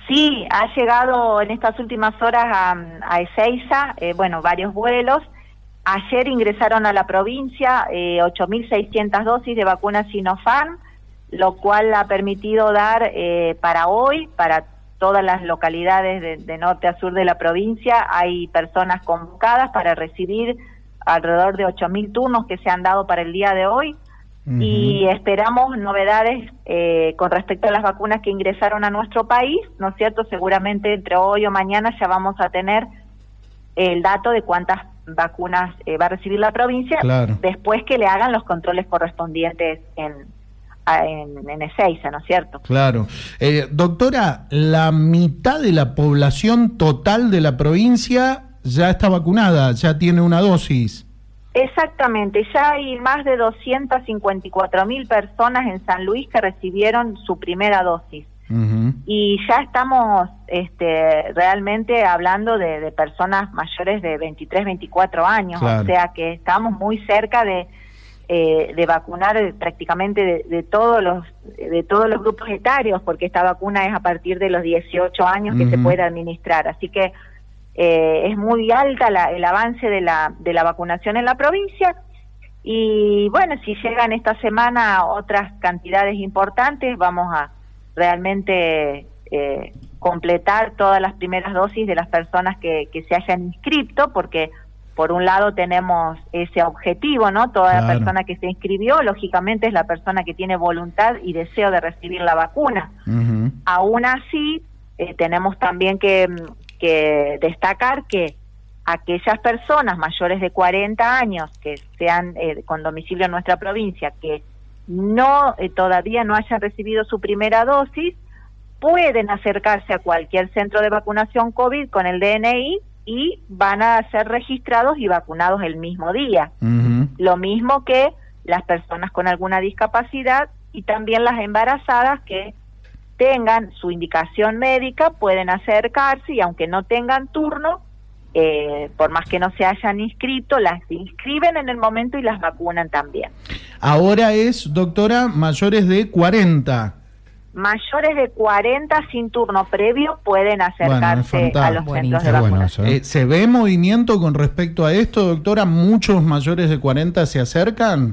Sí, ha llegado en estas últimas horas a Ezeiza, varios vuelos. Ayer ingresaron a la provincia 8.600 dosis de vacuna Sinopharm, lo cual ha permitido dar para hoy, para todas las localidades de norte a sur de la provincia, hay personas convocadas para recibir alrededor de 8.000 turnos que se han dado para el día de hoy. Y esperamos novedades con respecto a las vacunas que ingresaron a nuestro país, ¿no es cierto? Seguramente entre hoy o mañana ya vamos a tener el dato de cuántas vacunas va a recibir la provincia, claro, después que le hagan los controles correspondientes en Ezeiza, ¿no es cierto? Claro. Doctora, la mitad de la población total de la provincia ya está vacunada, ya tiene una dosis. Exactamente, ya hay más de 254.000 personas en San Luis que recibieron su primera dosis. Y ya estamos realmente hablando de personas mayores de 23, 24 años, claro, o sea que estamos muy cerca de vacunar prácticamente de todos los grupos etarios, porque esta vacuna es a partir de los 18 años que se puede administrar, así que es muy alta el avance de la vacunación en la provincia. Y bueno, si llegan esta semana otras cantidades importantes, vamos a realmente completar todas las primeras dosis de las personas que se hayan inscrito, porque por un lado tenemos ese objetivo, ¿no? Toda la persona que se inscribió, lógicamente es la persona que tiene voluntad y deseo de recibir la vacuna. Aún así, tenemos también que destacar que aquellas personas mayores de 40 años que sean con domicilio en nuestra provincia, que no todavía no hayan recibido su primera dosis, pueden acercarse a cualquier centro de vacunación COVID con el DNI y van a ser registrados y vacunados el mismo día. Lo mismo que las personas con alguna discapacidad y también las embarazadas que tengan su indicación médica, pueden acercarse y aunque no tengan turno, por más que no se hayan inscrito, las inscriben en el momento y las vacunan también. Ahora es, doctora, mayores de 40. Mayores de 40 sin turno previo pueden acercarse a los centros de vacunación. ¿Se ve movimiento con respecto a esto, doctora? ¿Muchos mayores de 40 se acercan?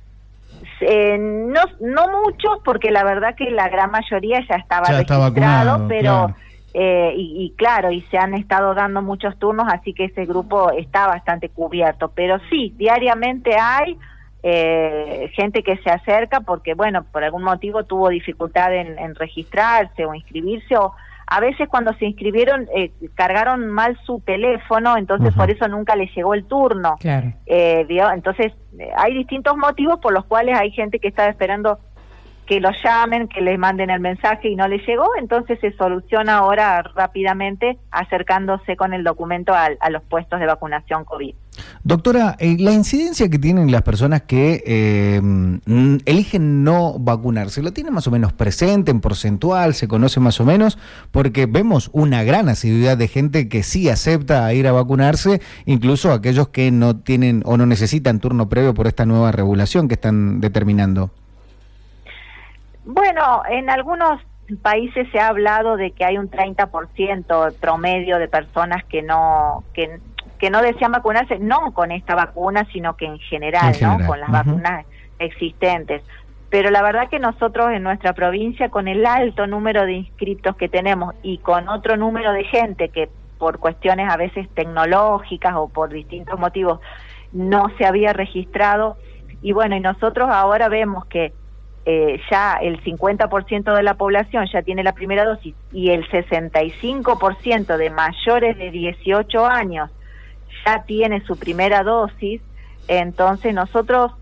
No muchos, porque la verdad que la gran mayoría ya estaba registrado, pero claro. Claro, y se han estado dando muchos turnos, así que ese grupo está bastante cubierto, pero sí, diariamente hay gente que se acerca porque, bueno, por algún motivo tuvo dificultad en registrarse o inscribirse, o a veces cuando se inscribieron cargaron mal su teléfono, entonces por eso nunca les llegó el turno. Claro. Entonces hay distintos motivos por los cuales hay gente que estaba esperando que los llamen, que les manden el mensaje y no les llegó, entonces se soluciona ahora rápidamente acercándose con el documento a los puestos de vacunación COVID. Doctora, la incidencia que tienen las personas que eligen no vacunarse, ¿lo tienen más o menos presente, en porcentual, se conoce más o menos? Porque vemos una gran asiduidad de gente que sí acepta ir a vacunarse, incluso aquellos que no tienen o no necesitan turno previo por esta nueva regulación que están determinando. Bueno, en algunos países se ha hablado de que hay un 30% promedio de personas que no desean vacunarse, no con esta vacuna, sino que en general, ¿no? Con las vacunas existentes. Pero la verdad que nosotros en nuestra provincia, con el alto número de inscriptos que tenemos y con otro número de gente que por cuestiones a veces tecnológicas o por distintos motivos no se había registrado, y bueno, y nosotros ahora vemos que ya el 50% de la población ya tiene la primera dosis y el 65% de mayores de 18 años ya tiene su primera dosis, entonces nosotros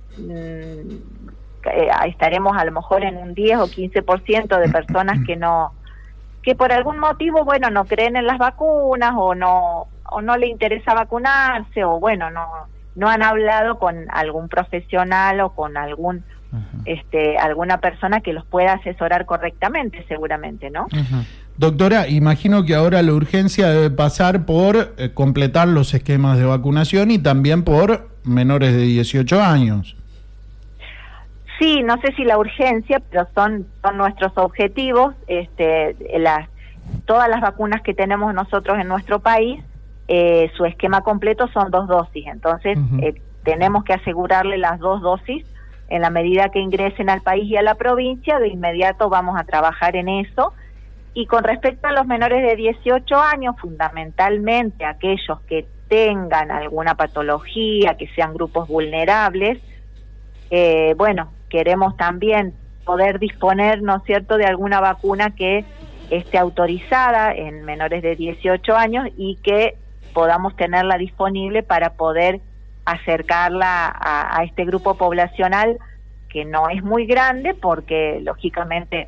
estaremos a lo mejor en un 10 o 15% de personas que por algún motivo, bueno, no creen en las vacunas o no le interesa vacunarse, o bueno, no han hablado con algún profesional o con alguna persona que los pueda asesorar correctamente, seguramente, ¿no? Doctora, imagino que ahora la urgencia debe pasar por completar los esquemas de vacunación y también por menores de 18 años. Sí, no sé si la urgencia, pero son nuestros objetivos. todas las vacunas que tenemos nosotros en nuestro país, su esquema completo son 2 dosis, entonces tenemos que asegurarle las 2 dosis en la medida que ingresen al país y a la provincia. De inmediato vamos a trabajar en eso. Y con respecto a los menores de 18 años, fundamentalmente aquellos que tengan alguna patología, que sean grupos vulnerables, bueno, queremos también poder disponer, ¿no es cierto?, de alguna vacuna que esté autorizada en menores de 18 años y que podamos tenerla disponible para poder acercarla a este grupo poblacional, que no es muy grande porque lógicamente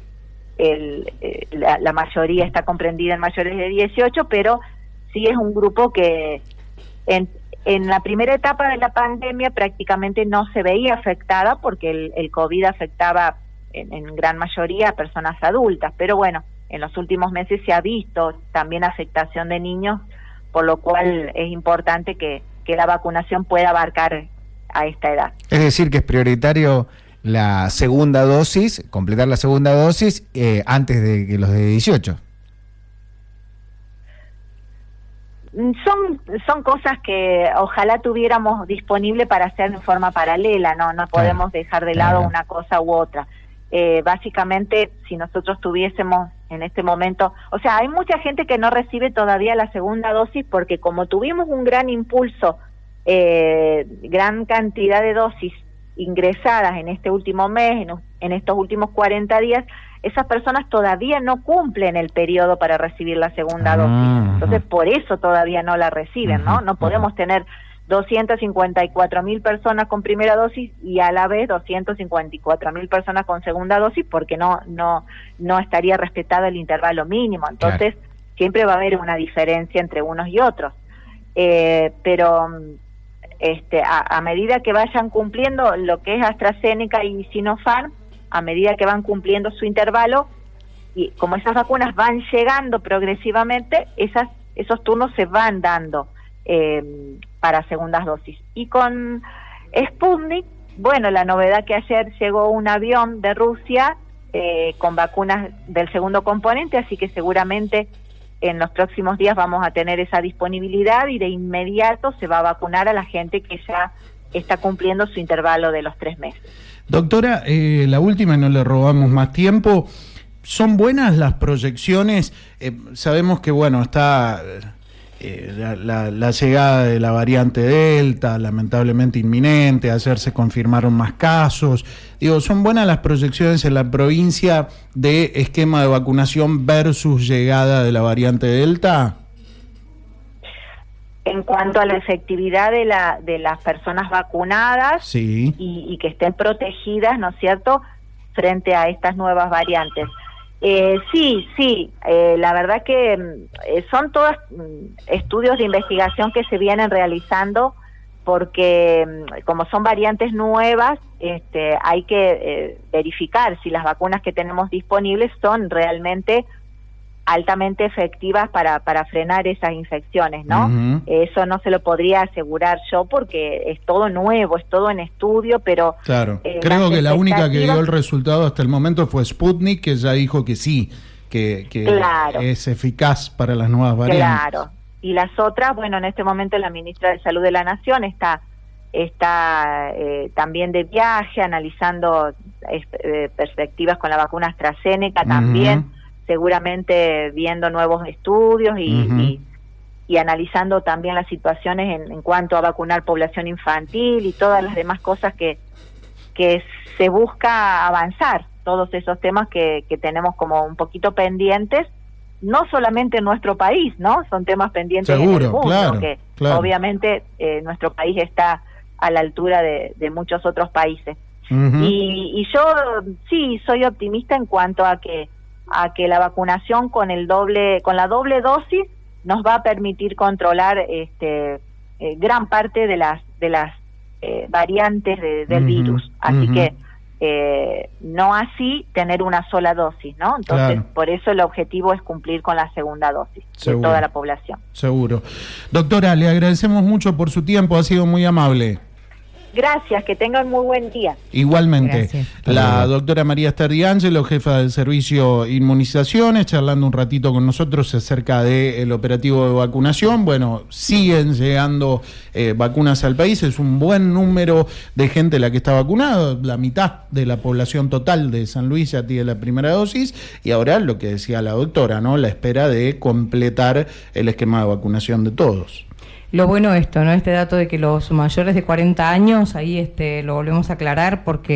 la mayoría está comprendida en mayores de 18, pero sí es un grupo que en la primera etapa de la pandemia prácticamente no se veía afectada porque el COVID afectaba en gran mayoría a personas adultas, pero bueno, en los últimos meses se ha visto también afectación de niños, por lo cual es importante que la vacunación pueda abarcar a esta edad. Es decir, que es prioritario la segunda dosis, completar la segunda dosis antes de que los de 18. Son cosas que ojalá tuviéramos disponible para hacer en forma paralela, no podemos dejar de lado una cosa u otra. Básicamente, si nosotros tuviésemos en este momento, o sea, hay mucha gente que no recibe todavía la segunda dosis porque como tuvimos un gran impulso, gran cantidad de dosis ingresadas en este último mes, en estos últimos 40 días, esas personas todavía no cumplen el periodo para recibir la segunda dosis. Entonces, por eso todavía no la reciben, ¿no? No podemos tener 254.000 personas con primera dosis y a la vez 254.000 personas con segunda dosis porque no estaría respetado el intervalo mínimo. Entonces, siempre va a haber una diferencia entre unos y otros. Pero a medida que vayan cumpliendo lo que es AstraZeneca y Sinopharm, a medida que van cumpliendo su intervalo, y como esas vacunas van llegando progresivamente, esos turnos se van dando para segundas dosis. Y con Sputnik, bueno, la novedad que ayer llegó un avión de Rusia con vacunas del segundo componente, así que seguramente en los próximos días vamos a tener esa disponibilidad y de inmediato se va a vacunar a la gente que ya está cumpliendo su intervalo de los 3 meses. Doctora, la última, no le robamos más tiempo. ¿Son buenas las proyecciones? Sabemos que, bueno, está la llegada de la variante Delta, lamentablemente inminente, ayer se confirmaron más casos. Digo, ¿son buenas las proyecciones en la provincia de esquema de vacunación versus llegada de la variante Delta? En cuanto a la efectividad de las personas vacunadas, sí, y que estén protegidas, ¿no es cierto?, frente a estas nuevas variantes. Sí, la verdad que son todos estudios de investigación que se vienen realizando porque como son variantes nuevas, hay que verificar si las vacunas que tenemos disponibles son realmente altamente efectivas para frenar esas infecciones, ¿no? Uh-huh. Eso no se lo podría asegurar yo porque es todo nuevo, es todo en estudio, pero... Claro, creo que la única que dio el resultado hasta el momento fue Sputnik, que ya dijo que sí, que claro, es eficaz para las nuevas variantes. Claro, y las otras, bueno, en este momento la ministra de Salud de la Nación está también de viaje, analizando perspectivas con la vacuna AstraZeneca también, Uh-huh. seguramente viendo nuevos estudios Uh-huh. y analizando también las situaciones en cuanto a vacunar población infantil y todas las demás cosas que se busca avanzar, todos esos temas que tenemos como un poquito pendientes, no solamente en nuestro país, ¿no? Son temas pendientes en el mundo, claro. Obviamente nuestro país está a la altura de muchos otros países. Uh-huh. Y yo sí soy optimista en cuanto a que la vacunación con la doble dosis nos va a permitir controlar gran parte de las variantes del Uh-huh. virus. Así Uh-huh. que no así tener una sola dosis, ¿no? Entonces, claro, por eso el objetivo es cumplir con la segunda dosis seguro, de toda la población. Seguro. Doctora, le agradecemos mucho por su tiempo, ha sido muy amable. Gracias, que tengan muy buen día. Igualmente. Gracias. La doctora María Esther D'Angelo, jefa del servicio Inmunizaciones, charlando un ratito con nosotros acerca del operativo de vacunación. Bueno, siguen llegando vacunas al país, es un buen número de gente la que está vacunada, la mitad de la población total de San Luis ya tiene la primera dosis, y ahora lo que decía la doctora, ¿no? La espera de completar el esquema de vacunación de todos. Lo bueno esto, ¿no? Este dato de que los mayores de 40 años, ahí lo volvemos a aclarar porque